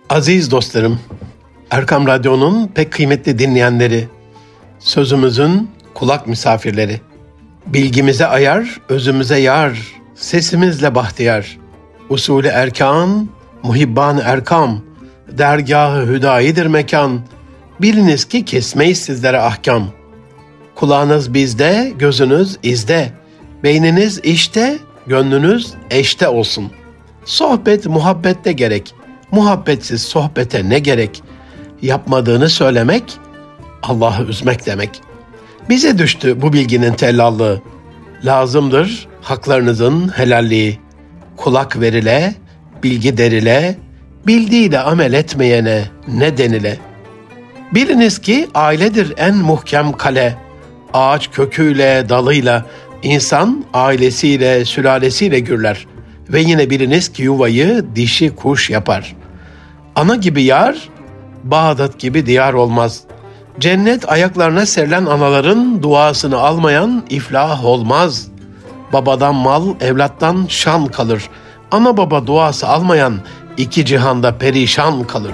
Aziz dostlarım, Erkam Radyo'nun pek kıymetli dinleyenleri, sözümüzün kulak misafirleri, bilgimize ayar, özümüze yar, sesimizle bahtiyar, usulü erkan, muhibban erkam, dergâh-ı hüdayidir mekan, biliniz ki kesmeyiz sizlere ahkam. Kulağınız bizde, gözünüz izde, beyniniz işte, gönlünüz eşte olsun. Sohbet muhabbette gerek, muhabbetsiz sohbete ne gerek? Yapmadığını söylemek, Allah'ı üzmek demek. Bize düştü bu bilginin tellallığı. Lazımdır haklarınızın helalliği. Kulak verile, bilgi derile, bildiğiyle amel etmeyene ne denile? Biliniz ki ailedir en muhkem kale. Ağaç köküyle, dalıyla, insan ailesiyle, sülalesiyle gürler. Ve yine biliniz ki yuvayı dişi kuş yapar. Ana gibi yar, Bağdat gibi diyar olmaz. Cennet ayaklarına serilen anaların duasını almayan iflah olmaz. Babadan mal, evlattan şan kalır. Ana baba duası almayan iki cihanda perişan kalır.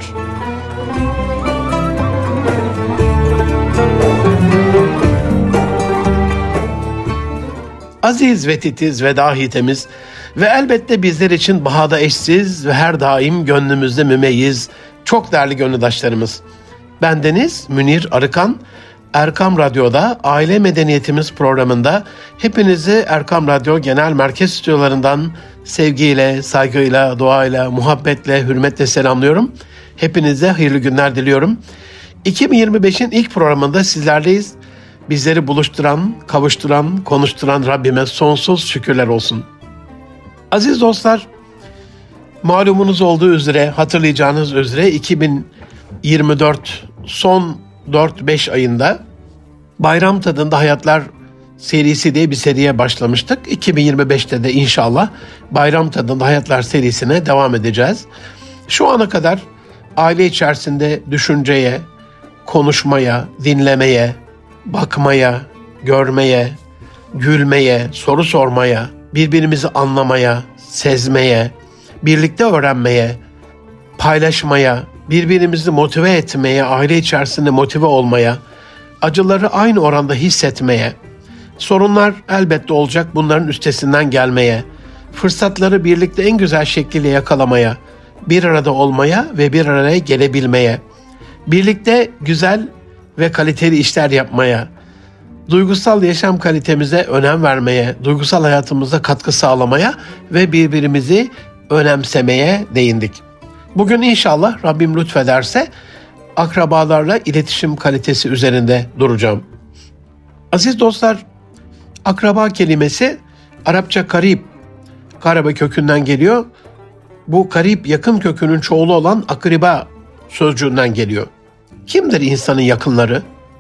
Aziz ve titiz ve dahi temiz ve elbette bizler için bahada eşsiz ve her daim gönlümüzde mümeyyiz çok değerli gönüldaşlarımız. Bendeniz Münir Arıkan, Erkam Radyo'da Aile Medeniyetimiz programında hepinizi Erkam Radyo Genel Merkez Stüdyolarından sevgiyle, saygıyla, duayla, muhabbetle, hürmetle selamlıyorum. Hepinize hayırlı günler diliyorum. 2025'in ilk programında sizlerleyiz. Bizleri buluşturan, kavuşturan, konuşturan Rabbime sonsuz şükürler olsun. Aziz dostlar, malumunuz olduğu üzere, hatırlayacağınız üzere 2024 son 4-5 ayında Bayram Tadında Hayatlar serisi diye bir seriye başlamıştık. 2025'te de inşallah Bayram Tadında Hayatlar serisine devam edeceğiz. Şu ana kadar aile içerisinde düşünceye, konuşmaya, dinlemeye, bakmaya, görmeye, gülmeye, soru sormaya, birbirimizi anlamaya, sezmeye, birlikte öğrenmeye, paylaşmaya, birbirimizi motive etmeye, aile içerisinde motive olmaya, acıları aynı oranda hissetmeye, sorunlar elbette olacak, bunların üstesinden gelmeye, fırsatları birlikte en güzel şekilde yakalamaya, bir arada olmaya ve bir araya gelebilmeye, birlikte güzel ve kaliteli işler yapmaya, duygusal yaşam kalitemize önem vermeye, duygusal hayatımıza katkı sağlamaya ve birbirimizi önemsemeye değindik. Bugün inşallah Rabbim lütfederse akrabalarla iletişim kalitesi üzerinde duracağım. Aziz dostlar, akraba kelimesi Arapça karib, Karabe kökünden geliyor. Bu karib yakın kökünün çoğulu olan akriba sözcüğünden geliyor. Kimdir insanın yakınları?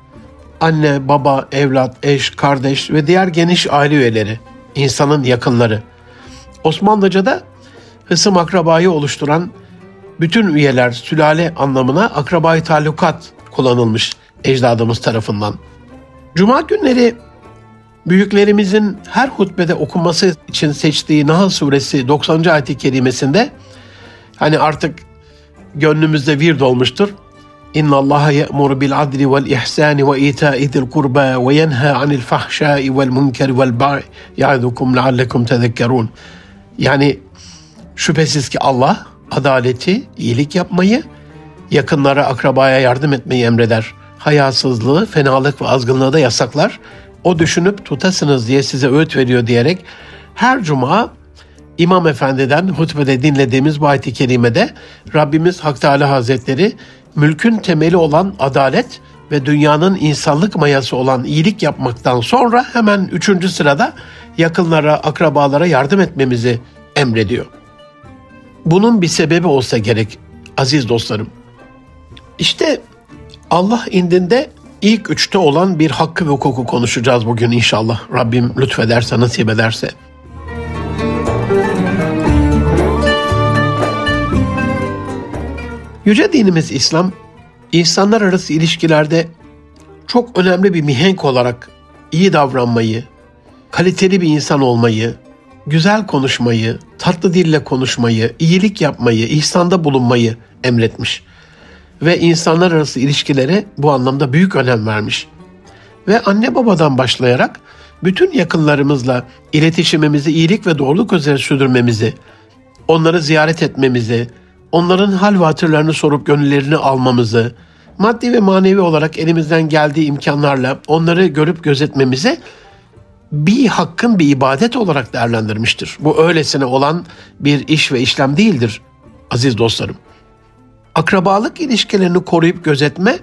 Anne, baba, evlat, eş, kardeş ve diğer geniş aile üyeleri, insanın yakınları. Osmanlıca'da hısım akrabayı oluşturan bütün üyeler, sülale anlamına akrabayı talukat kullanılmış ecdadımız tarafından. Cuma günleri büyüklerimizin her hutbede okunması için seçtiği Nahl suresi 90. ayet-i kerimesinde, hani artık gönlümüzde vird olmuştur. İnna Allaha ye'muru bil adli vel ihsani ve ita'i zil kurba ve yenha anil fahşai vel munkeri vel bag'i ya'idukum leallekum tezekkerun. Yani şüphesiz ki Allah adaleti, iyilik yapmayı, yakınlara, akrabaya yardım etmeyi emreder. Hayasızlığı, fenalık ve azgınlığı da yasaklar. O düşünüp tutasınız diye size öğüt veriyor diyerek her cuma İmam Efendi'den hutbede dinlediğimiz bu ayet-i kerimede Rabbimiz Hak Teâlâ Hazretleri mülkün temeli olan adalet ve dünyanın insanlık mayası olan iyilik yapmaktan sonra hemen 3. sırada yakınlara, akrabalara yardım etmemizi emrediyor. Bunun bir sebebi olsa gerek aziz dostlarım. İşte Allah indinde ilk 3'te olan bir hakkı ve hukuku konuşacağız bugün inşallah. Rabbim lütfederse, nasip ederse. Yüce dinimiz İslam, insanlar arası ilişkilerde çok önemli bir mihenk olarak iyi davranmayı, kaliteli bir insan olmayı, güzel konuşmayı, tatlı dille konuşmayı, iyilik yapmayı, ihsanda bulunmayı emretmiş. Ve insanlar arası ilişkilere bu anlamda büyük önem vermiş. Ve anne babadan başlayarak bütün yakınlarımızla iletişimimizi iyilik ve doğruluk üzere sürdürmemizi, onları ziyaret etmemizi, onların hal ve hatırlarını sorup gönüllerini almamızı, maddi ve manevi olarak elimizden geldiği imkanlarla onları görüp gözetmemizi bir hakkın bir ibadet olarak değerlendirmiştir. Bu öylesine olan bir iş ve işlem değildir aziz dostlarım. Akrabalık ilişkilerini koruyup gözetme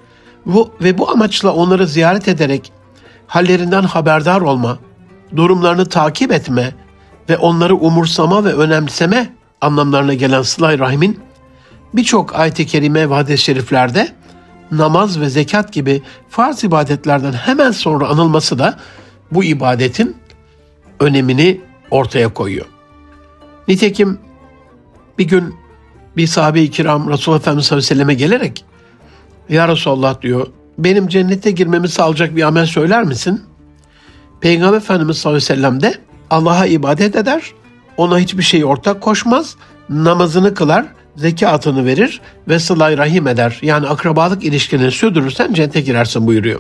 ve bu amaçla onları ziyaret ederek hallerinden haberdar olma, durumlarını takip etme ve onları umursama ve önemseme anlamlarına gelen sıla-i rahimin birçok ayet-i kerime ve hadis-i şeriflerde namaz ve zekat gibi farz ibadetlerden hemen sonra anılması da bu ibadetin önemini ortaya koyuyor. Nitekim bir gün bir sahabe-i kiram Resulullah Efendimiz sallallahu aleyhi ve selleme gelerek "Ya Resulallah," diyor, "benim cennete girmemi sağlayacak bir amel söyler misin?" Peygamber Efendimiz sallallahu aleyhi ve sellem de Allah'a ibadet eder, ona hiçbir şey ortak koşmaz, namazını kılar, zekatını verir ve sıla-i rahim eder. Yani akrabalık ilişkini sürdürürsen cennete girersin buyuruyor.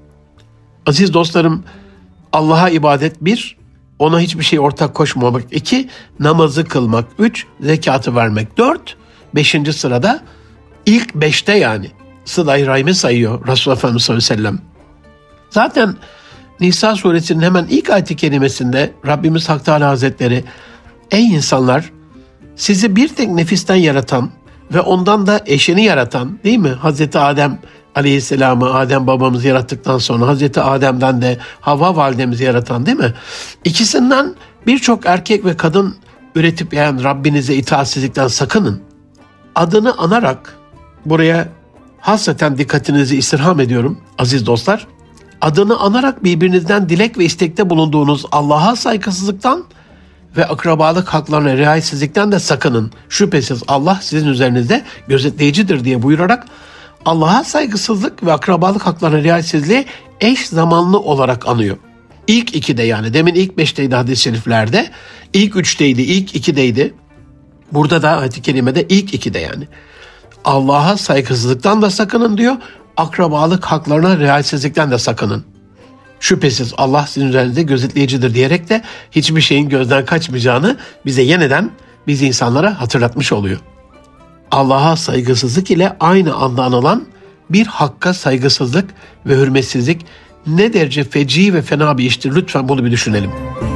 Aziz dostlarım, Allah'a ibadet 1, ona hiçbir şey ortak koşmamak 2, namazı kılmak 3, zekatı vermek 4, 5. sırada ilk 5'te yani sıla-i rahimi sayıyor Resulullah Efendimiz sallallahu aleyhi ve sellem. Zaten Nisa suresinin hemen ilk ayet-i kerimesinde Rabbimiz Hak Teâlâ Hazretleri "Ey insanlar, sizi bir tek nefisten yaratan ve ondan da eşini yaratan," değil mi? Hazreti Adem Aleyhisselam'ı, Adem babamızı yarattıktan sonra Hazreti Adem'den de Havva validemizi yaratan, değil mi? İkisinden birçok erkek ve kadın üretip yani Rabbinize itaatsizlikten sakının. Adını anarak, buraya hasreten dikkatinizi istirham ediyorum aziz dostlar. Adını anarak birbirinizden dilek ve istekte bulunduğunuz Allah'a saygısızlıktan ve akrabalık haklarına riayetsizlikten de sakının. Şüphesiz Allah sizin üzerinizde gözetleyicidir diye buyurarak Allah'a saygısızlık ve akrabalık haklarına riayetsizliği eş zamanlı olarak anıyor. İlk 2'de yani demin ilk 5'teydi hadis-i şeriflerde, ilk 3'teydi, ilk 2'deydi. Burada da ayet-i kerimede ilk 2'de yani. Allah'a saygısızlıktan da sakının diyor, akrabalık haklarına riayetsizlikten de sakının. Şüphesiz Allah sizin üzerinizde gözetleyicidir diyerek de hiçbir şeyin gözden kaçmayacağını bize yeniden biz insanlara hatırlatmış oluyor. Allah'a saygısızlık ile aynı anda anılan bir hakka saygısızlık ve hürmetsizlik ne derece feci ve fena bir iştir. Lütfen bunu bir düşünelim.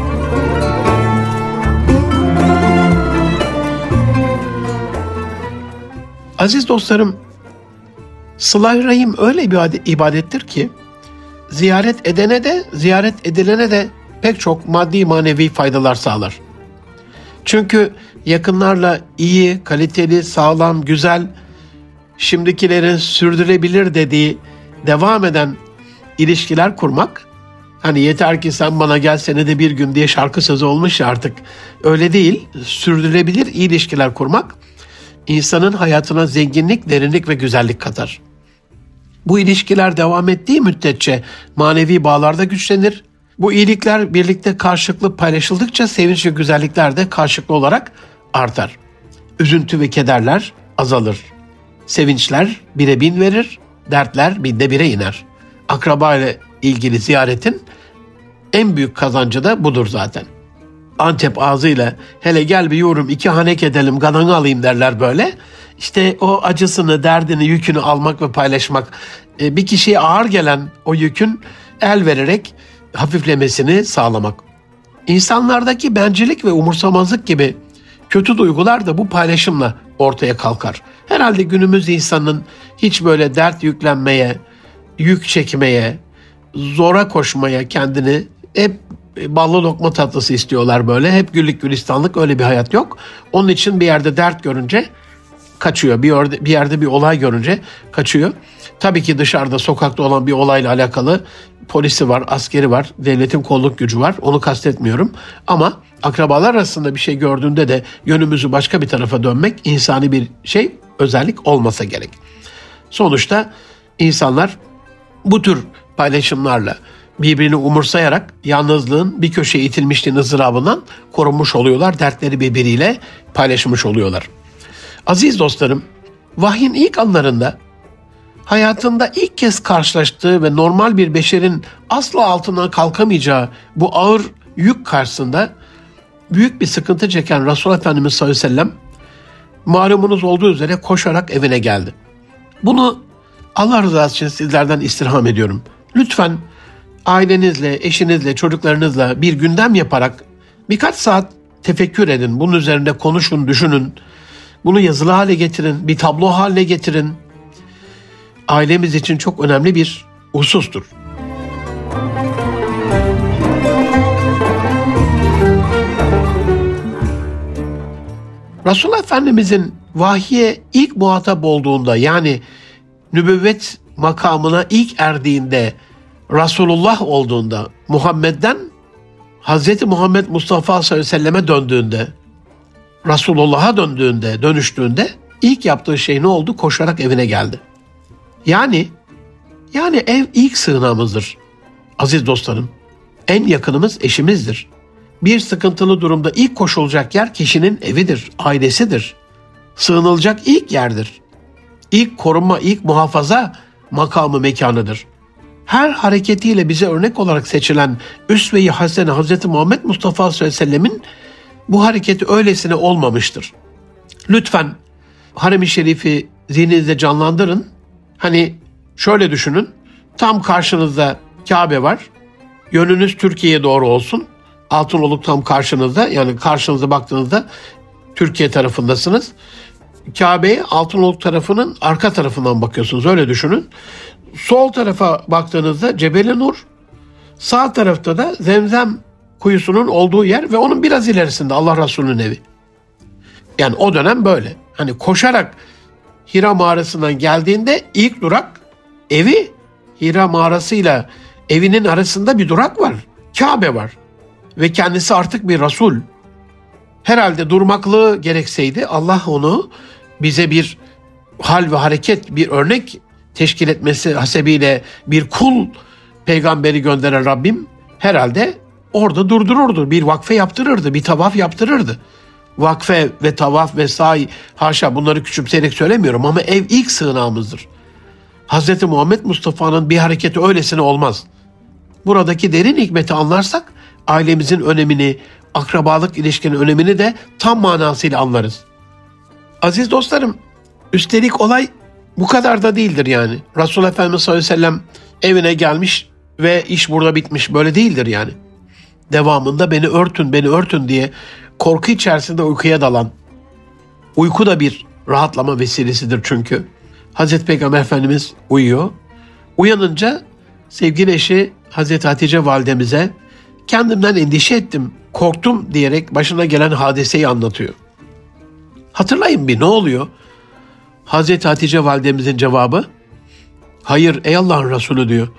Aziz dostlarım, sıla-i rahim öyle bir ibadettir ki ziyaret edene de ziyaret edilene de pek çok maddi manevi faydalar sağlar. Çünkü yakınlarla iyi, kaliteli, sağlam, güzel, şimdikilerin sürdürebilir dediği devam eden ilişkiler kurmak, hani yeter ki sen bana gel senede bir gün diye şarkı sözü olmuş ya artık, öyle değil, sürdürülebilir iyi ilişkiler kurmak insanın hayatına zenginlik, derinlik ve güzellik katar. Bu ilişkiler devam ettiği müddetçe manevi bağlarda güçlenir. Bu iyilikler birlikte karşılıklı paylaşıldıkça sevinç ve güzellikler de karşılıklı olarak artar. Üzüntü ve kederler azalır. Sevinçler 1'e 1000 verir, dertler 1000'de 1'e iner. Akraba ile ilgili ziyaretin en büyük kazancı da budur zaten. Antep ağzıyla hele gel bir yorum 2 hanek edelim, gananı alayım derler böyle. İşte o acısını, derdini, yükünü almak ve paylaşmak. Bir kişiye ağır gelen o yükün el vererek hafiflemesini sağlamak. İnsanlardaki bencillik ve umursamazlık gibi kötü duygular da bu paylaşımla ortaya kalkar. Herhalde günümüz insanın hiç böyle dert yüklenmeye, yük çekmeye, zora koşmaya kendini hep ballı lokma tatlısı istiyorlar böyle. Hep güllük gülistanlık, öyle bir hayat yok. Onun için bir yerde dert görünce kaçıyor. Bir yerde bir olay görünce kaçıyor. Tabii ki dışarıda, sokakta olan bir olayla alakalı polisi var, askeri var, devletin kolluk gücü var. Onu kastetmiyorum. Ama akrabalar arasında bir şey gördüğünde de yönümüzü başka bir tarafa dönmek insani bir şey, özellik olmasa gerek. Sonuçta insanlar bu tür paylaşımlarla, birbirini umursayarak yalnızlığın bir köşeye itilmişliğin ızdırabından korunmuş oluyorlar. Dertleri birbiriyle paylaşmış oluyorlar. Aziz dostlarım, vahyin ilk anlarında hayatında ilk kez karşılaştığı ve normal bir beşerin asla altından kalkamayacağı bu ağır yük karşısında büyük bir sıkıntı çeken Resulullah Efendimiz sallallahu aleyhi ve sellem malumunuz olduğu üzere koşarak evine geldi. Bunu Allah rızası için sizlerden istirham ediyorum. Lütfen ailenizle, eşinizle, çocuklarınızla bir gündem yaparak birkaç saat tefekkür edin. Bunun üzerinde konuşun, düşünün. Bunu yazılı hale getirin, bir tablo haline getirin. Ailemiz için çok önemli bir husustur. Resulullah Efendimizin vahye ilk muhatap olduğunda, yani nübüvvet makamına ilk erdiğinde, Resulullah olduğunda, Muhammed'den Hz. Muhammed Mustafa sallallahu aleyhi ve selleme döndüğünde, Resulullah'a dönüştüğünde ilk yaptığı şey ne oldu? Koşarak evine geldi. Yani ev ilk sığınağımızdır. Aziz dostlarım, en yakınımız eşimizdir. Bir sıkıntılı durumda ilk koşulacak yer kişinin evidir, ailesidir. Sığınılacak ilk yerdir. İlk korunma, ilk muhafaza makamı, mekanıdır. Her hareketiyle bize örnek olarak seçilen Üsve-i Hasene Hz. Muhammed Mustafa sallallahu aleyhi ve sellemin bu hareketi öylesine olmamıştır. Lütfen Harem-i Şerif'i zihninizde canlandırın. Hani şöyle düşünün, tam karşınızda Kabe var, yönünüz Türkiye'ye doğru olsun, Altınoluk tam karşınızda, yani karşınıza baktığınızda Türkiye tarafındasınız. Kabe'ye Altınoluk tarafının arka tarafından bakıyorsunuz, öyle düşünün. Sol tarafa baktığınızda Cebel-i Nur, sağ tarafta da Zemzem kuyusunun olduğu yer ve onun biraz ilerisinde Allah Resulü'nün evi. Yani o dönem böyle. Hani koşarak Hira mağarasından geldiğinde ilk durak evi, Hira mağarasıyla evinin arasında bir durak var. Kabe var. Ve kendisi artık bir Resul. Herhalde durmaklığı gerekseydi Allah onu bize bir hal ve hareket, bir örnek teşkil etmesi hasebiyle bir kul peygamberi gönderen Rabbim herhalde orada durdururdu. Bir vakfe yaptırırdı, bir tavaf yaptırırdı. Vakfe ve tavaf ve sa'i, haşa, bunları küçümseyerek söylemiyorum ama ev ilk sığınağımızdır. Hz. Muhammed Mustafa'nın bir hareketi öylesine olmaz. Buradaki derin hikmeti anlarsak ailemizin önemini, akrabalık ilişkinin önemini de tam manasıyla anlarız. Aziz dostlarım, üstelik olay bu kadar da değildir yani. Resulullah Efendimiz sallallahu aleyhi ve sellem evine gelmiş ve iş burada bitmiş, böyle değildir yani. Devamında beni örtün diye korku içerisinde uykuya dalan, uyku da bir rahatlama vesilesidir çünkü. Hazreti Peygamber Efendimiz uyuyor. Uyanınca sevgili eşi Hazreti Hatice validemize kendimden endişe ettim, korktum diyerek başına gelen hadiseyi anlatıyor. Hatırlayın bir, ne oluyor? Hazreti Hatice validemizin cevabı, hayır ey Allah'ın Resulü diyor.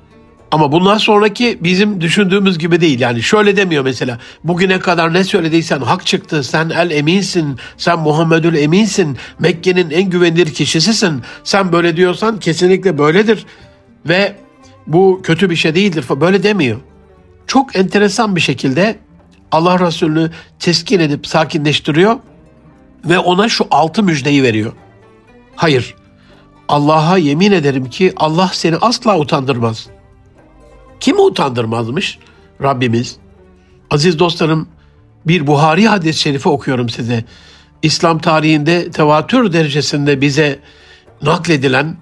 Ama bundan sonraki bizim düşündüğümüz gibi değil. Yani şöyle demiyor mesela, bugüne kadar ne söylediysen hak çıktı, sen el eminsin, sen Muhammedül eminsin, Mekke'nin en güvenilir kişisisin, sen böyle diyorsan kesinlikle böyledir ve bu kötü bir şey değildir, böyle demiyor. Çok enteresan bir şekilde Allah Resulü'nü teskin edip sakinleştiriyor ve ona şu 6 müjdeyi veriyor. Hayır, Allah'a yemin ederim ki Allah seni asla utandırmaz. Kimi utandırmazmış? Rabbimiz. Aziz dostlarım, bir Buhari hadis-i şerifi okuyorum size. İslam tarihinde tevatür derecesinde bize nakledilen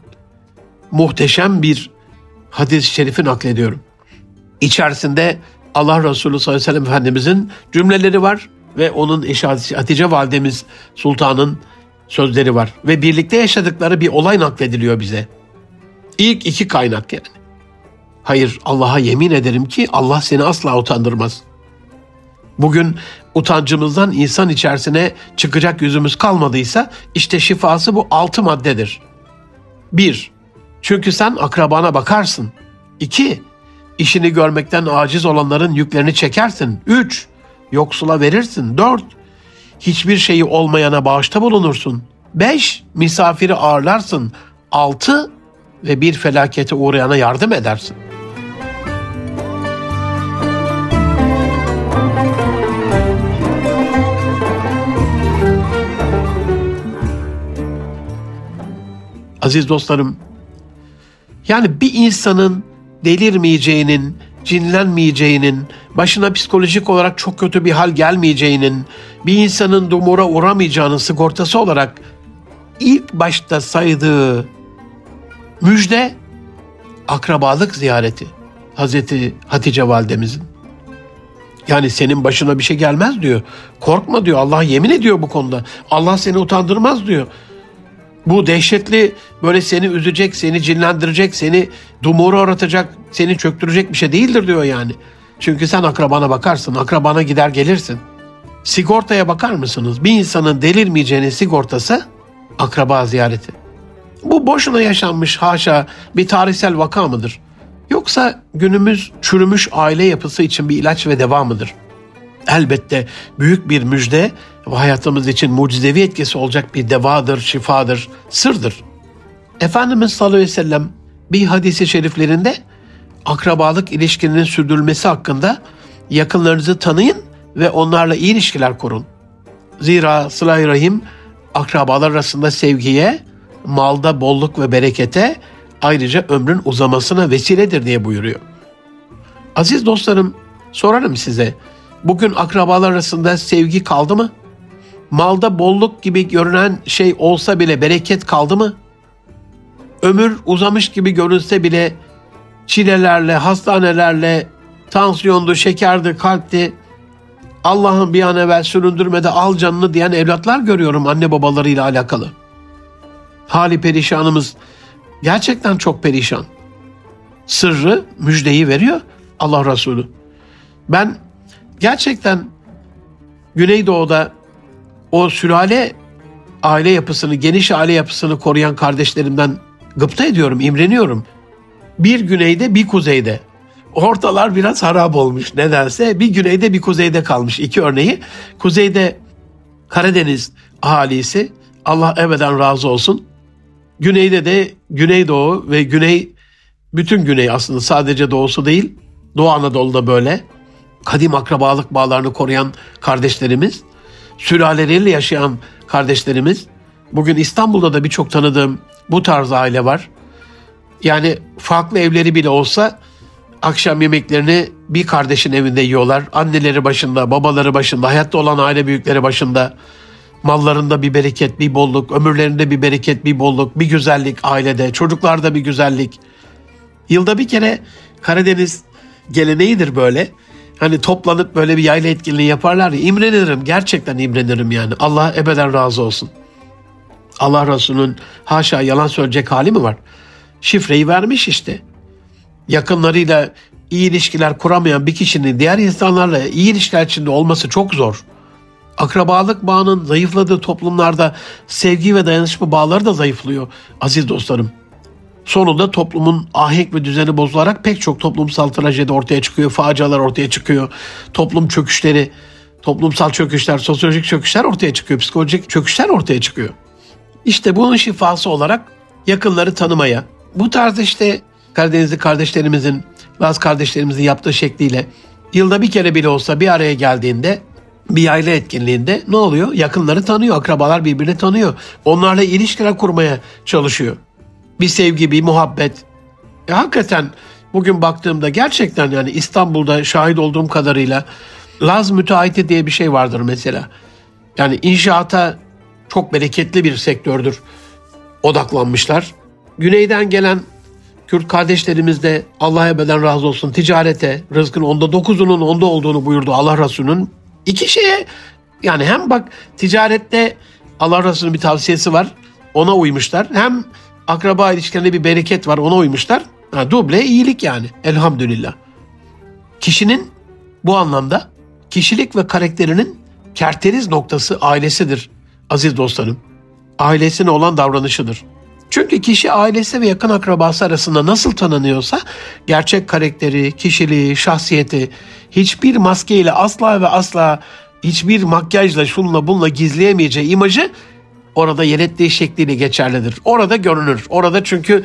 muhteşem bir hadis-i şerifi naklediyorum. İçerisinde Allah Resulü sallallahu aleyhi ve sellem Efendimizin cümleleri var ve onun eşi Hatice validemiz Sultan'ın sözleri var. Ve birlikte yaşadıkları bir olay naklediliyor bize. İlk 2 kaynak yani. Hayır, Allah'a yemin ederim ki Allah seni asla utandırmaz. Bugün utancımızdan insan içerisine çıkacak yüzümüz kalmadıysa işte şifası bu 6 maddedir. 1. Çünkü sen akrabana bakarsın. 2. İşini görmekten aciz olanların yüklerini çekersin. 3. Yoksula verirsin. 4. Hiçbir şeyi olmayana bağışta bulunursun. 5. Misafiri ağırlarsın. 6. Ve bir felakete uğrayana yardım edersin. Aziz dostlarım, yani bir insanın delirmeyeceğinin, cinlenmeyeceğinin, başına psikolojik olarak çok kötü bir hal gelmeyeceğinin, bir insanın dumura uğramayacağının sigortası olarak ilk başta saydığı müjde akrabalık ziyareti Hazreti Hatice validemizin. Yani senin başına bir şey gelmez diyor. Korkma diyor. Allah yemin ediyor bu konuda. Allah seni utandırmaz diyor. Bu dehşetli, böyle seni üzecek, seni cinlendirecek, seni dumura uğratacak, seni çöktürecek bir şey değildir diyor yani. Çünkü sen akrabana bakarsın, akrabana gider gelirsin. Sigortaya bakar mısınız? Bir insanın delirmeyeceğinin sigortası akraba ziyareti. Bu boşuna yaşanmış haşa bir tarihsel vaka mıdır? Yoksa günümüz çürümüş aile yapısı için bir ilaç ve deva mıdır? Elbette büyük bir müjde ve hayatımız için mucizevi etkisi olacak bir devadır, şifadır, sırdır. Efendimiz sallallahu aleyhi ve sellem bir hadisi şeriflerinde akrabalık ilişkinin sürdürülmesi hakkında yakınlarınızı tanıyın ve onlarla iyi ilişkiler kurun. Zira sıla-i rahim akrabalar arasında sevgiye, malda bolluk ve berekete, ayrıca ömrün uzamasına vesiledir diye buyuruyor. Aziz dostlarım, sorarım size, bugün akrabalar arasında sevgi kaldı mı? Malda bolluk gibi görünen şey olsa bile bereket kaldı mı? Ömür uzamış gibi görünse bile çilelerle, hastanelerle, tansiyondu, şekerdi, kalpti, Allah'ın bir an evvel süründürmede al canını diyen evlatlar görüyorum anne babalarıyla alakalı. Hali perişanımız gerçekten çok perişan. Sırrı, müjdeyi veriyor Allah Resulü. Ben gerçekten Güneydoğu'da o sülale aile yapısını, geniş aile yapısını koruyan kardeşlerimden gıpta ediyorum, imreniyorum. Bir güneyde, bir kuzeyde. Ortalar biraz harap olmuş nedense. Bir güneyde, bir kuzeyde kalmış. İki örneği. Kuzeyde Karadeniz ahalisi, Allah ebeden razı olsun. Güneyde de Güneydoğu ve Güney, bütün Güney aslında, sadece doğusu değil, Doğu Anadolu'da böyle kadim akrabalık bağlarını koruyan kardeşlerimiz, sülaleleriyle yaşayan kardeşlerimiz. Bugün İstanbul'da da birçok tanıdığım bu tarz aile var. Yani farklı evleri bile olsa akşam yemeklerini bir kardeşin evinde yiyorlar. Anneleri başında, babaları başında, hayatta olan aile büyükleri başında. Mallarında bir bereket, bir bolluk, ömürlerinde bir bereket, bir bolluk, bir güzellik ailede, çocuklarda bir güzellik. Yılda bir kere Karadeniz geleneğidir böyle. Hani toplanıp böyle bir yayla etkinliği yaparlar ya, imrenirim, gerçekten imrenirim yani. Allah ebeden razı olsun. Allah Resulü'nün haşa yalan söyleyecek hali mi var? Şifreyi vermiş işte. Yakınlarıyla iyi ilişkiler kuramayan bir kişinin diğer insanlarla iyi ilişkiler içinde olması çok zor. Akrabalık bağının zayıfladığı toplumlarda sevgi ve dayanışma bağları da zayıflıyor aziz dostlarım. Sonunda toplumun ahenk ve düzeni bozularak pek çok toplumsal trajedi ortaya çıkıyor, facialar ortaya çıkıyor. Toplum çöküşleri, toplumsal çöküşler, sosyolojik çöküşler ortaya çıkıyor, psikolojik çöküşler ortaya çıkıyor. İşte bunun şifası olarak yakınları tanımaya, bu tarz işte Karadenizli kardeşlerimizin, Laz kardeşlerimizin yaptığı şekliyle yılda bir kere bile olsa bir araya geldiğinde, bir yayla etkinliğinde ne oluyor? Yakınları tanıyor, akrabalar birbirini tanıyor. Onlarla ilişkiler kurmaya çalışıyor. Bir sevgi, bir muhabbet. Hakikaten bugün baktığımda gerçekten yani İstanbul'da şahit olduğum kadarıyla Laz müteahhiti diye bir şey vardır mesela. Yani inşaata çok bereketli bir sektördür. Odaklanmışlar. Güneyden gelen Kürt kardeşlerimiz de Allah ebeden razı olsun ticarete, rızkın onda 9'unun onda olduğunu buyurdu Allah Resulü'nün. İki şeye yani hem bak ticarette Allah Resulü'nün bir tavsiyesi var, ona uymuşlar. Hem akraba ilişkilerinde bir bereket var, ona uymuşlar. Duble iyilik yani elhamdülillah. Kişinin bu anlamda kişilik ve karakterinin kerteriz noktası ailesidir aziz dostlarım. Ailesine olan davranışıdır. Çünkü kişi ailesi ve yakın akrabası arasında nasıl tanınıyorsa gerçek karakteri, kişiliği, şahsiyeti hiçbir maskeyle asla ve asla, hiçbir makyajla şunla bununla gizleyemeyeceği imajı orada yer ettiği şekliyle geçerlidir. Orada görünür. Orada çünkü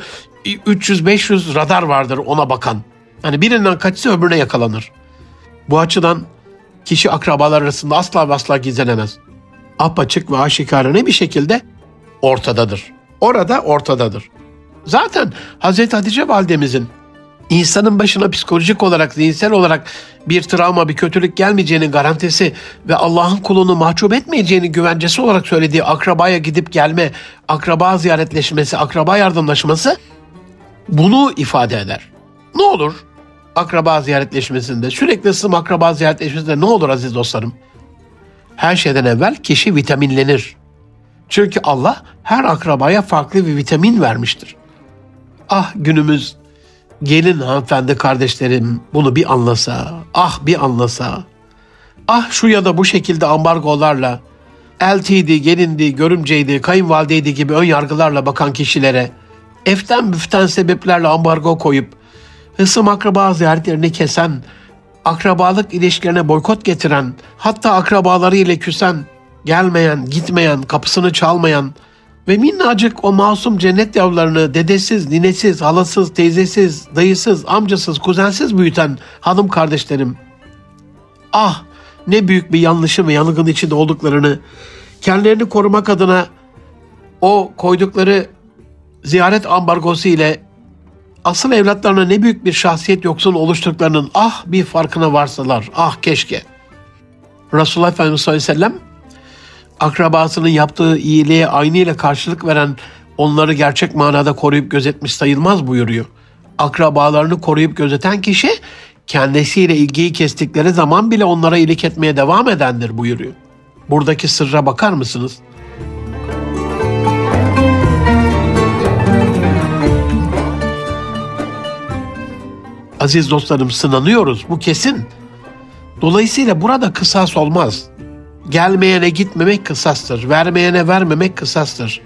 300-500 radar vardır ona bakan. Yani birinden kaçsa öbürüne yakalanır. Bu açıdan kişi akrabalar arasında asla ve asla gizlenemez. Apaçık ve aşikarane bir şekilde ortadadır. Orada ortadadır. Zaten Hazreti Hatice validemizin insanın başına psikolojik olarak, zihinsel olarak bir travma, bir kötülük gelmeyeceğinin garantisi ve Allah'ın kulunu mahcup etmeyeceğini güvencesi olarak söylediği akrabaya gidip gelme, akraba ziyaretleşmesi, akraba yardımlaşması bunu ifade eder. Ne olur akraba ziyaretleşmesinde, sürekli akraba ziyaretleşmesinde ne olur aziz dostlarım? Her şeyden evvel kişi vitaminlenir. Çünkü Allah her akrabaya farklı bir vitamin vermiştir. Ah günümüz gelin hanımefendi kardeşlerim bunu bir anlasa, bir anlasa. Ah şu ya da bu şekilde ambargolarla, eltiydi, gelindi, görümceydi, kayınvalideydi gibi ön yargılarla bakan kişilere, eften büften sebeplerle ambargo koyup, hısım akraba ziyaretlerini kesen, akrabalık ilişkilerine boykot getiren, hatta akrabaları ile küsen, gelmeyen, gitmeyen, kapısını çalmayan ve minnacık o masum cennet yavrularını dedesiz, ninesiz, halasız, teyzesiz, dayısız, amcasız, kuzensiz büyüten hanım kardeşlerim. Ah ne büyük bir yanlışın ve yanılgının içinde olduklarını, kendilerini korumak adına o koydukları ziyaret ambargosu ile asıl evlatlarına ne büyük bir şahsiyet yoksun oluşturduklarının bir farkına varsalar, keşke. Resulullah Efendimiz sallallahu aleyhi ve sellem akrabasının yaptığı iyiliğe aynıyla karşılık veren onları gerçek manada koruyup gözetmiş sayılmaz buyuruyor. Akrabalarını koruyup gözeten kişi kendisiyle ilgiyi kestikleri zaman bile onlara iyilik etmeye devam edendir buyuruyor. Buradaki sırra bakar mısınız? Aziz dostlarım sınanıyoruz, bu kesin. Dolayısıyla burada kısas olmaz. Gelmeyene gitmemek kısastır. Vermeyene vermemek kısastır.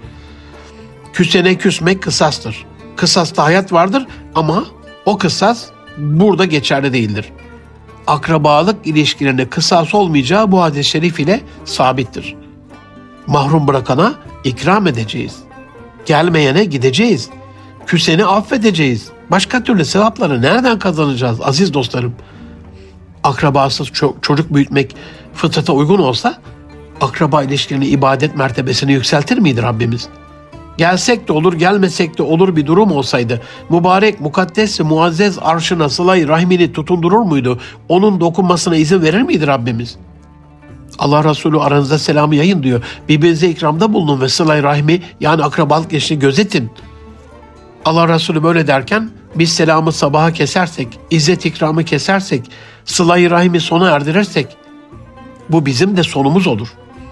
Küsene küsmek kısastır. Kısasta hayat vardır ama o kısas burada geçerli değildir. Akrabalık ilişkilerinde kısas olmayacağı bu hadis-i şerif ile sabittir. Mahrum bırakana ikram edeceğiz. Gelmeyene gideceğiz. Küseni affedeceğiz. Başka türlü sevapları nereden kazanacağız aziz dostlarım? Akrabasız çocuk büyütmek fıtrata uygun olsa akraba ilişkilerini ibadet mertebesini yükseltir miydi Rabbimiz? Gelsek de olur, gelmesek de olur bir durum olsaydı mübarek, mukaddes ve muazzez arşına sıla-i rahmini tutundurur muydu? Onun dokunmasına izin verir miydi Rabbimiz? Allah Resulü aranızda selamı yayın diyor. Birbirinize ikramda bulunun ve sıla-i rahmi yani akrabalık ilişkini gözetin. Allah Resulü böyle derken biz selamı sabaha kesersek, izzet ikramı kesersek, sıla-i rahimi sona erdirirsek bu bizim de sonumuz olur.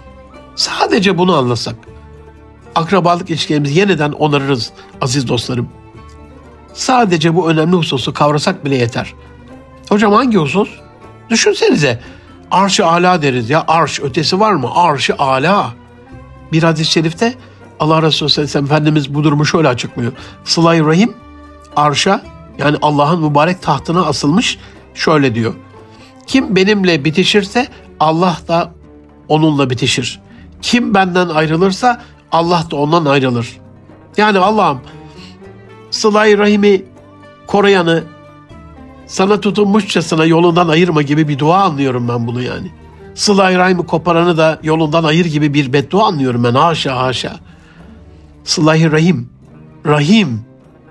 Sadece bunu anlasak akrabalık ilişkilerimizi yeniden onarırız aziz dostlarım. Sadece bu önemli hususu kavrasak bile yeter. Hocam hangi husus? Düşünsenize arş-ı âlâ deriz ya, arş ötesi var mı? Arş-ı âlâ. Bir hadis-i şerifte Allah Resulü sallallahu aleyhi ve sellem Efendimiz bu durumu şöyle açıklıyor. Sıla-i rahim arşa yani Allah'ın mübarek tahtına asılmış şöyle diyor. Kim benimle bitişirse Allah da onunla bitişir. Kim benden ayrılırsa Allah da ondan ayrılır. Yani Allah'ım sıla-i rahimi koruyanı sana tutunmuşçasına yolundan ayırma gibi bir dua anlıyorum ben bunu yani. Sıla-i rahimi koparanı da yolundan ayır gibi bir beddua anlıyorum ben. Haşa. Sıla-i rahim, rahim,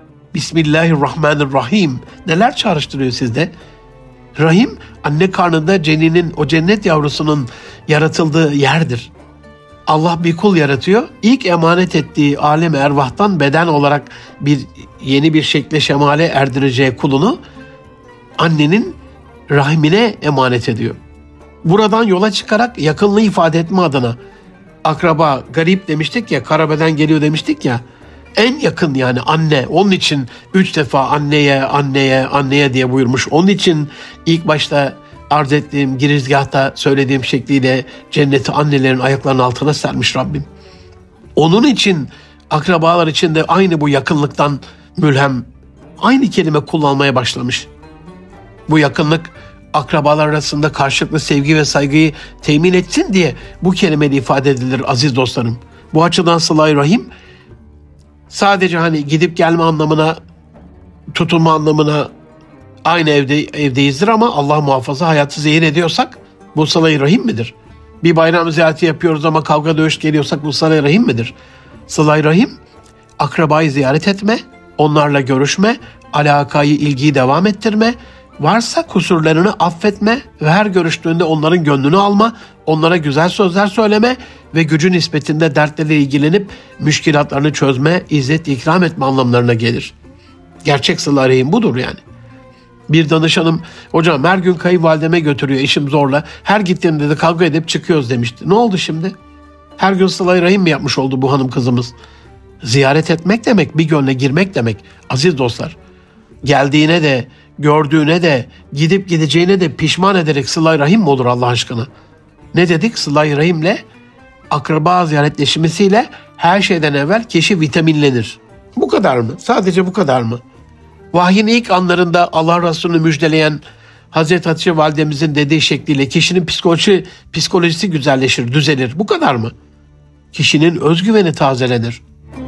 Bismillahirrahmanirrahim. Neler çağrıştırıyor sizde? Rahim, anne karnında ceninin, o cennet yavrusunun yaratıldığı yerdir. Allah bir kul yaratıyor. İlk emanet ettiği alem ervahtan beden olarak yeni bir şekle şemale erdireceği kulunu annenin rahmine emanet ediyor. Buradan yola çıkarak yakınlığı ifade etme adına akraba, garip demiştik ya, kara beden geliyor demiştik ya. En yakın yani anne. Onun için 3 defa anneye diye buyurmuş. Onun için ilk başta arz ettiğim girizgahta söylediğim şekliyle cenneti annelerin ayaklarının altına sermiş Rabbim. Onun için akrabalar için de aynı bu yakınlıktan mülhem aynı kelime kullanmaya başlamış. Bu yakınlık akrabalar arasında karşılıklı sevgi ve saygıyı temin etsin diye bu kelimeyle ifade edilir aziz dostlarım. Bu açıdan sıla-i rahim sadece gidip gelme anlamına, tutunma anlamına aynı evdeyizdir ama Allah muhafaza hayatı zehir ediyorsak bu sıla-i rahim midir? Bir bayram ziyareti yapıyoruz ama kavga dövüş geliyorsak bu sıla-i rahim midir? Sıla-i rahim akrabayı ziyaret etme, Onlarla görüşme, alakayı, ilgiyi devam ettirme, varsa kusurlarını affetme ve her görüştüğünde onların gönlünü alma, onlara güzel sözler söyleme ve gücü nispetinde dertleriyle ilgilenip müşkilatlarını çözme, izzet ikram etme anlamlarına gelir. Gerçek sıla rahim budur yani. Bir danışanım, hocam her gün kayınvalideme götürüyor işim zorla, her gittiğimde de kavga edip çıkıyoruz demişti. Ne oldu şimdi? Her gün sıla rahim mi yapmış oldu bu hanım kızımız? Ziyaret etmek demek, bir gönle girmek demek aziz dostlar. Geldiğine de, gördüğüne de, gidip gideceğine de pişman ederek sıla rahim mi olur Allah aşkına? Ne dedik? Sıla rahimle, akraba ziyaretleşmesiyle her şeyden evvel kişi vitaminlenir. Bu kadar mı? Sadece bu kadar mı? Vahyin ilk anlarında Allah Resulü'nü müjdeleyen Hazreti Hatice validemizin dediği şekliyle kişinin psikolojisi güzelleşir, düzelir. Bu kadar mı? Kişinin özgüveni tazelenir.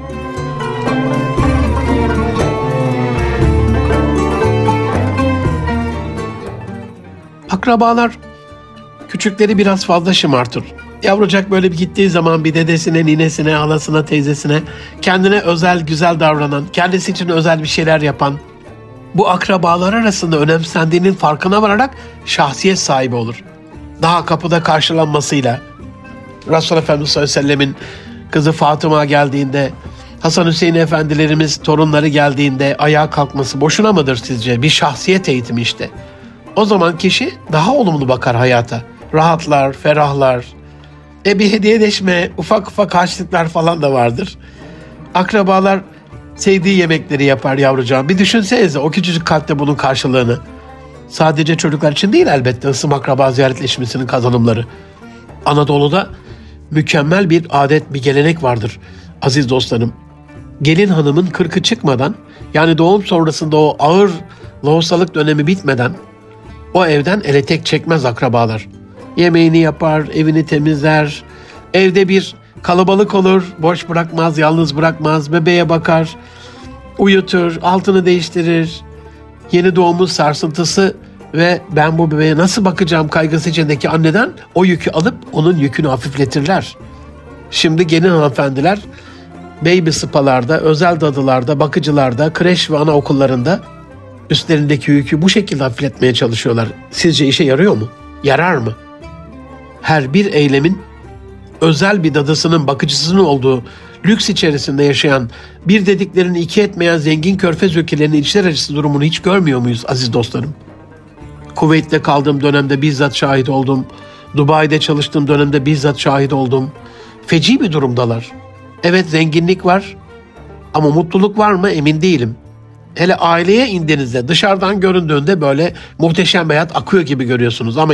Akrabalar küçükleri biraz fazla şımartır. Yavrucak böyle bir gittiği zaman bir dedesine, ninesine, halasına, teyzesine kendine özel, güzel davranan, kendisi için özel bir şeyler yapan, bu akrabalar arasında önemsendiğinin farkına vararak şahsiyet sahibi olur. Daha kapıda karşılanmasıyla, Resulullah Efendimiz sallallahu aleyhi ve sellemin kızı Fatıma geldiğinde, Hasan Hüseyin efendilerimiz torunları geldiğinde ayağa kalkması boşuna mıdır sizce? Bir şahsiyet eğitimi işte. O zaman kişi daha olumlu bakar hayata. Rahatlar, ferahlar. Bir hediyeleşme, ufak ufak harçlıklar falan da vardır. Akrabalar sevdiği yemekleri yapar yavrucağım. Bir düşünsenize o küçücük kalpte bunun karşılığını. Sadece çocuklar için değil elbette ısım akraba ziyaretleşmesinin kazanımları. Anadolu'da mükemmel bir adet, bir gelenek vardır aziz dostlarım. Gelin hanımın 40'ı çıkmadan, yani doğum sonrasında o ağır lohusalık dönemi bitmeden o evden ele tek çekmez akrabalar. Yemeğini yapar, evini temizler, evde bir kalabalık olur, boş bırakmaz, yalnız bırakmaz, bebeğe bakar, uyutur, altını değiştirir. Yeni doğumun sarsıntısı ve ben bu bebeğe nasıl bakacağım kaygısı içindeki anneden o yükü alıp onun yükünü hafifletirler. Şimdi gelin hanımefendiler baby spalarda, özel dadılarda, bakıcılarda, kreş ve anaokullarında üstlerindeki yükü bu şekilde hafifletmeye çalışıyorlar. Sizce işe yarıyor mu? Yarar mı? Her bir eylemin özel bir dadısının, bakıcısının olduğu lüks içerisinde yaşayan, bir dediklerini iki etmeyen zengin körfez ülkelerinin içler acısı durumunu hiç görmüyor muyuz aziz dostlarım? Kuveyt'te kaldığım dönemde bizzat şahit oldum. Dubai'de çalıştığım dönemde bizzat şahit oldum. Feci bir durumdalar. Evet, zenginlik var ama mutluluk var mı emin değilim. Hele aileye indiğinizde, dışarıdan göründüğünde böyle muhteşem bir hayat akıyor gibi görüyorsunuz. Ama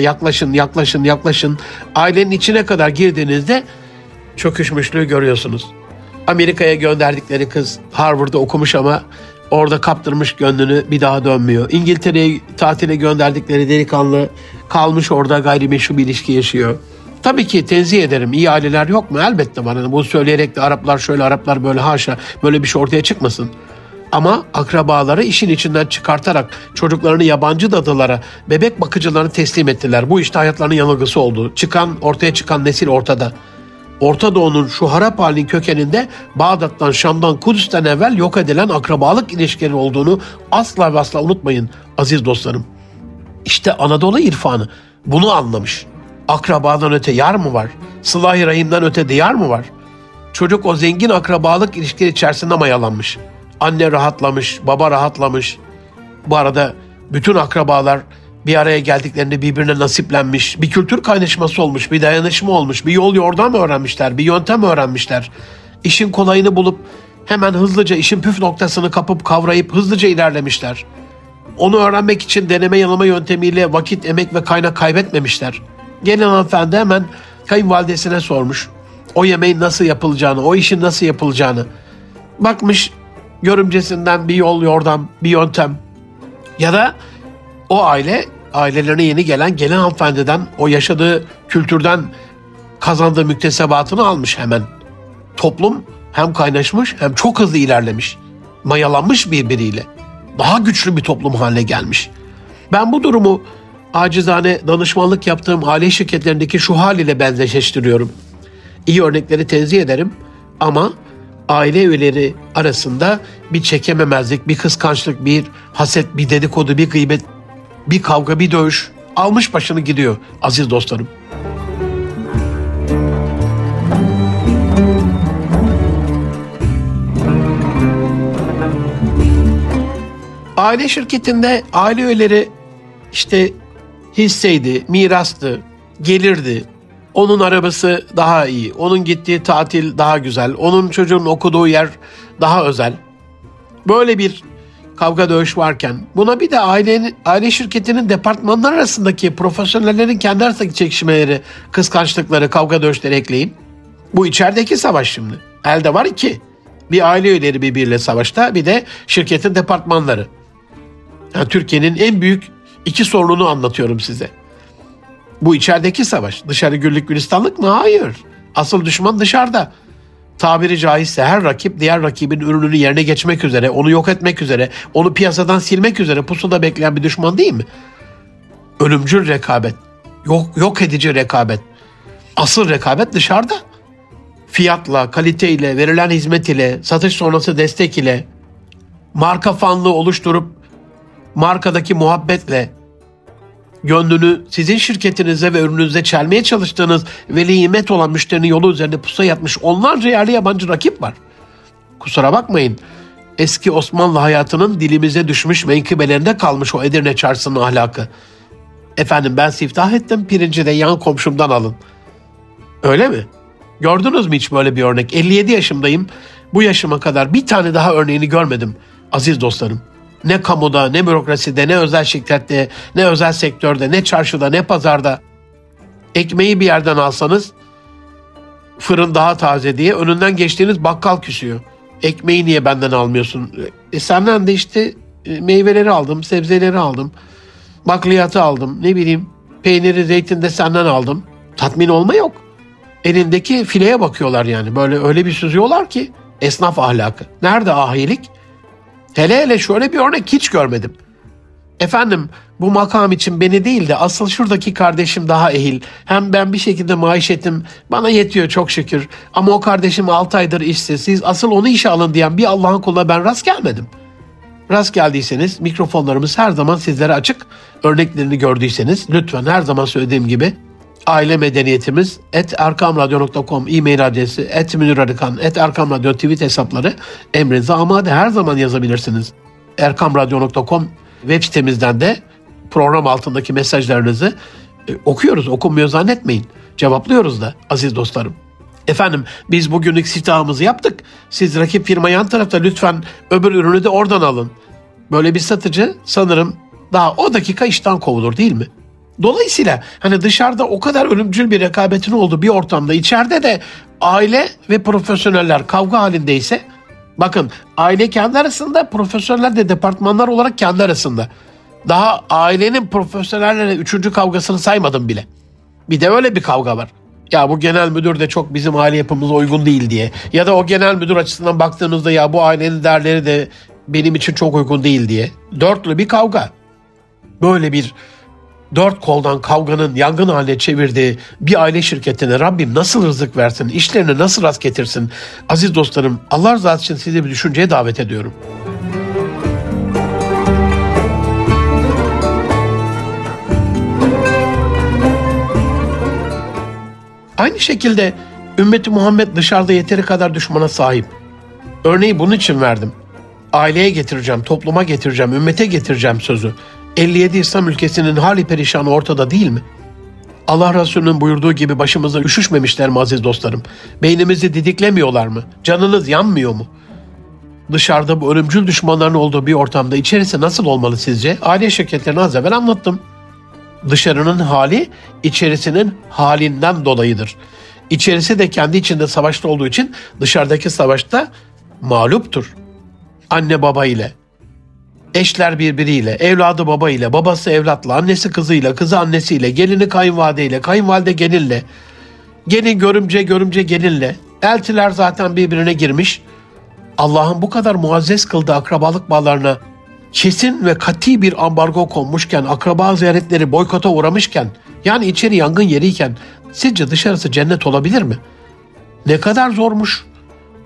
yaklaşın. Ailenin içine kadar girdiğinizde çöküşmüşlüğü görüyorsunuz. Amerika'ya gönderdikleri kız Harvard'da okumuş ama orada kaptırmış gönlünü, bir daha dönmüyor. İngiltere'ye tatile gönderdikleri delikanlı kalmış orada, gayrimeşru bir ilişki yaşıyor. Tabii ki tenzih ederim. İyi aileler yok mu? Elbette var. Yani bunu söyleyerek de Araplar şöyle, Araplar böyle, haşa, böyle bir şey ortaya çıkmasın. Ama akrabaları işin içinden çıkartarak çocuklarını yabancı dadılara, bebek bakıcılarını teslim ettiler. Bu işte hayatlarının yanılgısı oldu. Ortaya çıkan nesil ortada. Orta Doğu'nun şu harap halinin kökeninde Bağdat'tan, Şam'dan, Kudüs'ten evvel yok edilen akrabalık ilişkileri olduğunu asla ve asla unutmayın aziz dostlarım. İşte Anadolu irfanı bunu anlamış. Akrabadan öte yar mı var? Sıla-i Rahim'den öte diyar mı var? Çocuk o zengin akrabalık ilişkileri içerisinde mayalanmış. Anne rahatlamış, baba rahatlamış. Bu arada bütün akrabalar bir araya geldiklerinde birbirine nasiplenmiş. Bir kültür kaynaşması olmuş, bir dayanışma olmuş, bir yol yordam öğrenmişler, bir yöntem öğrenmişler. İşin kolayını bulup hemen hızlıca işin püf noktasını kapıp kavrayıp hızlıca ilerlemişler. Onu öğrenmek için deneme yanılma yöntemiyle vakit, emek ve kaynak kaybetmemişler. Gelin hanımefendi hemen kayınvalidesine sormuş. O yemeğin nasıl yapılacağını, o işin nasıl yapılacağını. Bakmış görümcesinden bir yol yordam, bir yöntem. Ya da o ailelerine yeni gelin hanımefendiden o yaşadığı kültürden kazandığı müktesebatını almış hemen. Toplum hem kaynaşmış hem çok hızlı ilerlemiş. Mayalanmış birbiriyle. Daha güçlü bir toplum haline gelmiş. Ben bu durumu acizane danışmanlık yaptığım aile şirketlerindeki şu hal ile benzeştiriyorum. İyi örnekleri tenzih ederim ama aile üyeleri arasında bir çekememezlik, bir kıskançlık, bir haset, bir dedikodu, bir gıybet, bir kavga, bir dövüş almış başını gidiyor aziz dostlarım. Aile şirketinde aile üyeleri işte hisseydi, mirastı, gelirdi. Onun arabası daha iyi, onun gittiği tatil daha güzel, onun çocuğun okuduğu yer daha özel. Böyle bir kavga dövüş varken buna bir de aile şirketinin departmanlar arasındaki profesyonellerin kendi arasındaki çekişmeleri, kıskançlıkları, kavga dövüşleri ekleyin. Bu içerideki savaş şimdi. Elde var iki. Bir aile üyeleri birbiriyle savaşta, bir de şirketin departmanları. Yani Türkiye'nin en büyük iki sorununu anlatıyorum size. Bu içerideki savaş. Dışarı güllük gülistanlık mı? Hayır. Asıl düşman dışarıda. Tabiri caizse her rakip diğer rakibin ürününü yerine geçmek üzere, onu yok etmek üzere, onu piyasadan silmek üzere pusuda bekleyen bir düşman değil mi? Ölümcül rekabet, yok edici rekabet. Asıl rekabet dışarıda. Fiyatla, kaliteyle, verilen hizmet ile, satış sonrası destek ile, marka fanlığı oluşturup markadaki muhabbetle gönlünü sizin şirketinize ve ürününüze çelmeye çalıştığınız veli nimet olan müşterinin yolu üzerinde pusuya yatmış onlarca yerli yabancı rakip var. Kusura bakmayın, eski Osmanlı hayatının dilimize düşmüş menkıbelerinde kalmış o Edirne çarşısının ahlakı. Efendim ben siftah ettim, pirinci de yan komşumdan alın. Öyle mi? Gördünüz mü hiç böyle bir örnek? 57 yaşımdayım, bu yaşıma kadar bir tane daha örneğini görmedim aziz dostlarım. Ne kamuda, ne bürokraside, ne özel şirkette, ne özel sektörde, ne çarşıda, ne pazarda. Ekmeği bir yerden alsanız fırın daha taze diye önünden geçtiğiniz bakkal küsüyor. Ekmeği niye benden almıyorsun? Senden de işte meyveleri aldım, sebzeleri aldım, bakliyatı aldım, ne bileyim peyniri, zeytin de senden aldım. Tatmin olma yok. Elindeki fileye bakıyorlar yani. Böyle öyle bir süzüyorlar ki esnaf ahlakı. Nerede ahilik? Hele şöyle bir örnek hiç görmedim. Efendim bu makam için beni değil de asıl şuradaki kardeşim daha ehil. Hem ben bir şekilde maişetim bana yetiyor çok şükür. Ama o kardeşim 6 aydır işsiz. Siz asıl onu işe alın diyen bir Allah'ın kuluna ben rast gelmedim. Rast geldiyseniz mikrofonlarımız her zaman sizlere açık. Örneklerini gördüyseniz lütfen her zaman söylediğim gibi aile medeniyetimiz @erkamradyo.com e-mail adresi @münirarıkan @erkamradyo tweet hesapları emrinize amade, her zaman yazabilirsiniz. erkamradyo.com web sitemizden de program altındaki mesajlarınızı okuyoruz. Okunmuyor zannetmeyin. Cevaplıyoruz da aziz dostlarım. Efendim biz bugünlük siftahımızı yaptık. Siz rakip firma yan tarafta lütfen öbür ürünü de oradan alın. Böyle bir satıcı sanırım daha o dakika işten kovulur değil mi? Dolayısıyla hani dışarıda o kadar ölümcül bir rekabetin olduğu bir ortamda içeride de aile ve profesyoneller kavga halindeyse, bakın aile kendi arasında, profesyoneller de departmanlar olarak kendi arasında. Daha ailenin profesyonellerle 3. kavgasını saymadım bile. Bir de öyle bir kavga var. Ya bu genel müdür de çok bizim aile yapımıza uygun değil diye. Ya da o genel müdür açısından baktığınızda ya bu ailenin değerleri de benim için çok uygun değil diye. Dörtlü bir kavga. Böyle bir 4 koldan kavganın yangın haline çevirdiği bir aile şirketine Rabbim nasıl rızık versin, işlerini nasıl rast getirsin? Aziz dostlarım, Allah rızası için sizi bir düşünceye davet ediyorum. Aynı şekilde ümmeti Muhammed dışarıda yeteri kadar düşmana sahip. Örneği bunun için verdim. Aileye getireceğim, topluma getireceğim, ümmete getireceğim sözü. 57 İslam ülkesinin hali perişanı ortada değil mi? Allah Resulü'nün buyurduğu gibi başımıza üşüşmemişler mi aziz dostlarım? Beynimizi didiklemiyorlar mı? Canınız yanmıyor mu? Dışarıda bu ölümcül düşmanların olduğu bir ortamda içerisi nasıl olmalı sizce? Aile şirketlerini az evvel anlattım. Dışarının hali içerisinin halinden dolayıdır. İçerisi de kendi içinde savaşta olduğu için dışarıdaki savaşta mağluptur. Anne baba ile, eşler birbiriyle, evladı baba ile, babası evlatla, annesi kızıyla, kızı annesiyle, gelini kayınvalideyle, kayınvalide gelinle, gelin görümce, görümce gelinle, eltiler zaten birbirine girmiş. Allah'ın bu kadar muazzez kıldığı akrabalık bağlarına kesin ve kati bir ambargo konmuşken, akraba ziyaretleri boykota uğramışken, yani içeri yangın yeriyken sizce dışarısı cennet olabilir mi? Ne kadar zormuş.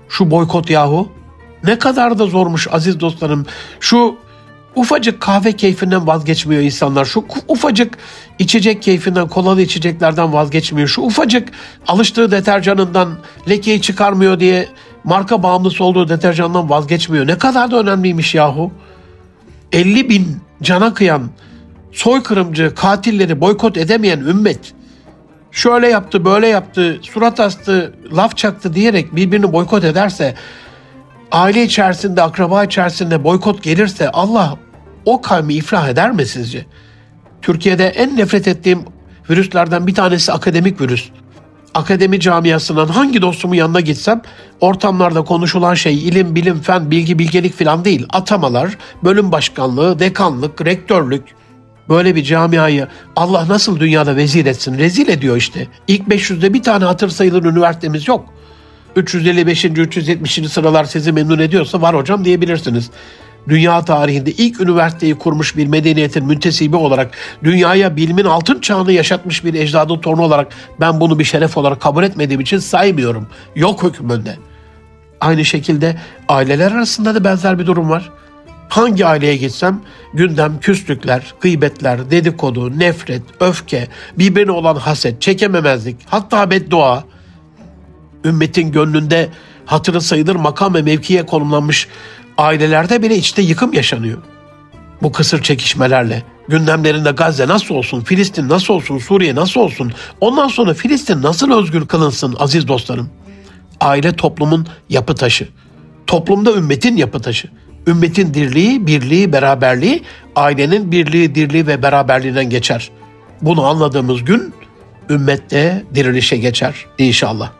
şu boykot yahu. Ne kadar da zormuş aziz dostlarım. Şu ufacık kahve keyfinden vazgeçmiyor insanlar. Şu ufacık içecek keyfinden, kolalı içeceklerden vazgeçmiyor. Şu ufacık alıştığı deterjanından lekeyi çıkarmıyor diye marka bağımlısı olduğu deterjandan vazgeçmiyor. Ne kadar da önemliymiş yahu. 50 bin cana kıyan, soykırımcı, katilleri boykot edemeyen ümmet şöyle yaptı, böyle yaptı, surat astı, laf çaktı diyerek birbirini boykot ederse, aile içerisinde, akraba içerisinde boykot gelirse Allah o kavmi iflah eder mi sizce? Türkiye'de en nefret ettiğim virüslerden bir tanesi akademik virüs. Akademi camiasından hangi dostumun yanına gitsem ortamlarda konuşulan şey ilim, bilim, fen, bilgi, bilgelik falan değil. Atamalar, bölüm başkanlığı, dekanlık, rektörlük. Böyle bir camiayı Allah nasıl dünyada vezir etsin? Rezil ediyor işte. İlk 500'de bir tane hatır sayılır üniversitemiz yok. 355. 370. sıralar sizi memnun ediyorsa var hocam diyebilirsiniz. Dünya tarihinde ilk üniversiteyi kurmuş bir medeniyetin müntesibi olarak, dünyaya bilimin altın çağını yaşatmış bir ecdadın torunu olarak ben bunu bir şeref olarak kabul etmediğim için saymıyorum. Yok hükmünde. Aynı şekilde aileler arasında da benzer bir durum var. Hangi aileye gitsem gündem küslükler, gıybetler, dedikodu, nefret, öfke, birbirine olan haset, çekememezlik, hatta beddua. Ümmetin gönlünde hatırı sayılır makam ve mevkiye konumlanmış ailelerde bile içte yıkım yaşanıyor. Bu kısır çekişmelerle gündemlerinde Gazze nasıl olsun, Filistin nasıl olsun, Suriye nasıl olsun, ondan sonra Filistin nasıl özgür kılınsın aziz dostlarım. Aile toplumun yapı taşı. Toplumda ümmetin yapı taşı. Ümmetin dirliği, birliği, beraberliği ailenin birliği, dirliği ve beraberliğinden geçer. Bunu anladığımız gün ümmette dirilişe geçer inşallah.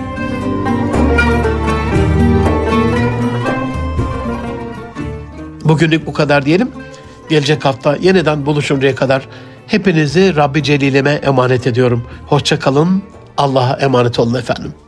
Bugünlük bu kadar diyelim. Gelecek hafta yeniden buluşuncaya kadar hepinizi Rabbi Celil'ime emanet ediyorum. Hoşça kalın. Allah'a emanet olun efendim.